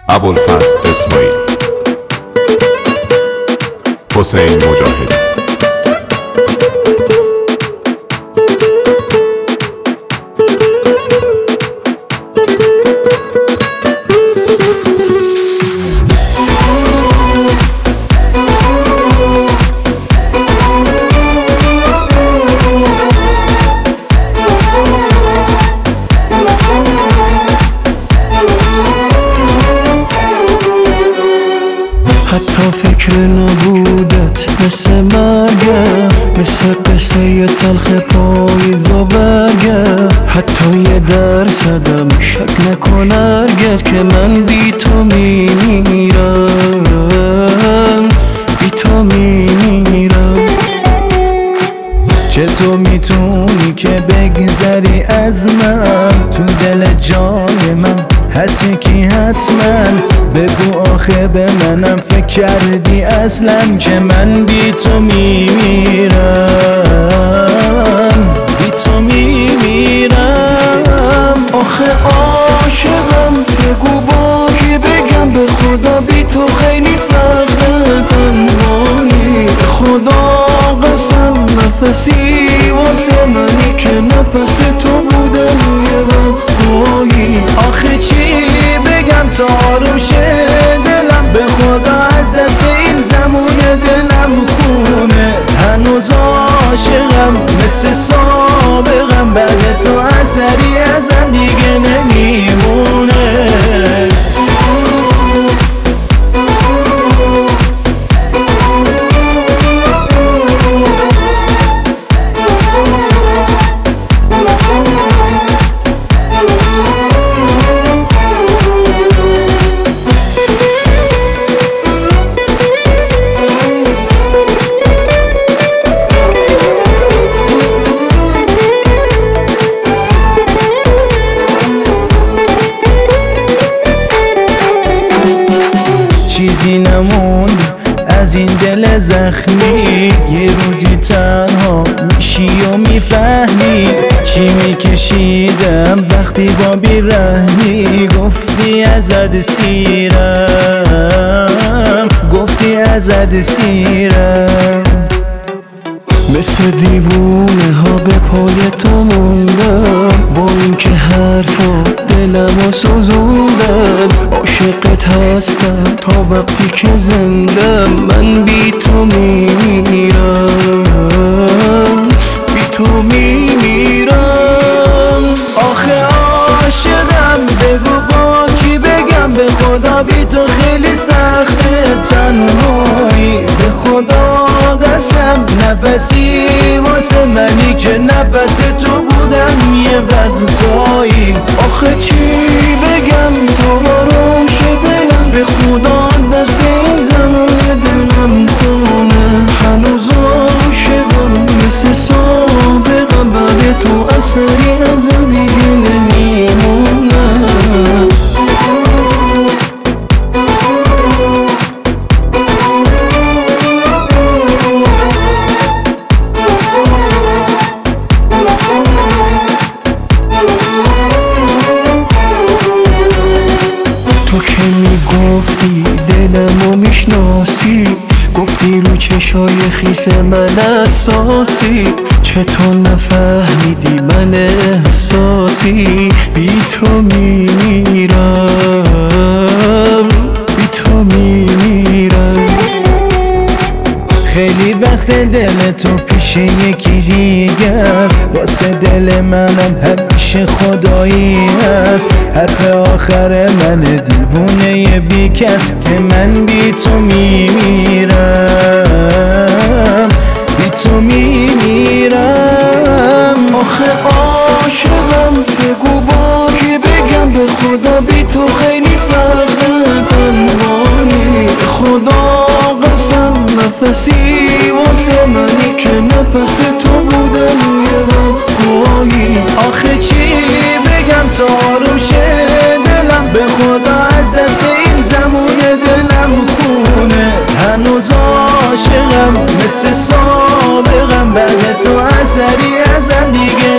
ابوالفضل اسماعیلی، حسین مجاهدی. حتی فکر نبودت مثل مرگم، مثل قصه تلخ پاییز و برگم. حتی یه درصدم شک نکن هرگز که من بی تو میمیرم، بی تو میمیرم. چطور میتونی که بگذری از من؟ تو دل جای من هستی کی حتما؟ بگو آخه به منم فکر کردی اصلا که من بی تو میمیرم، بی تو میمیرم. آخه عاشقم، بگو با کی بگم؟ به خدا بی تو خیلی سخته تنهایی. به خدا قسم نفسی واسه منی که نفس تو بودن یه وقتایی. آخه چی بگم تا آروم شه دلم؟ به خدا از دست این زمون دلم خونه. هنوز عاشقم مثل سابقم، بعد تو اثری ازم دیگه نمیمونه. چیزی نموند از این دل زخمی، یه روزی تنها میشی و میفهمی چی میکشیدم وقتی با بیرحمی. گفتی ازت سیرم، گفتی ازت سیرم. مثل دیوونه ها به پای تو موندم، با این که حرفا دلمو سوزوندن. عاشقت هستم تا وقتی که زندم، من بی تو میمیرم، بی تو میمیرم. آخه عاشقم، بگو با کی بگم؟ به خدا بی تو خیلی سخته تنهایی. به خدا قسم نفسی واسه منی که نفس تو بودم یه وقتایی. آخه چی بگم تا آروم شه دلم؟ به خدا دست این زمان دلم خونه. هنوز عاشقم مثل سابقم، بعد تو اثری ازم دیگه نمیمونه. تو که میگفتی دلمو میشناسی، گفتی رو چشای خیس من اساسی. چطور نفهمیدی من احساسی؟ بی تو میمیرم، بی تو میمیرم. خیلی وقت دل تو پیش یکی دیگه است، واسه دل منم همیشه خدایی هست. حرف آخر من دیوونه بی کس که من بی تو میمیرم، بی تو میمیرم. آخه عاشقم، بگو با کی بگم؟ به خدا بی تو خیلی سخته تنهایی. به خدا قسم نفسی واسه منی که نفس تو بودن یه وقتایی. آخه چی بگم تا آروم شه دلم؟ به خدا از دست این زمون دلم خونه. هنوز عاشقم مثل سابقم، بعد تو اثری ازم دیگه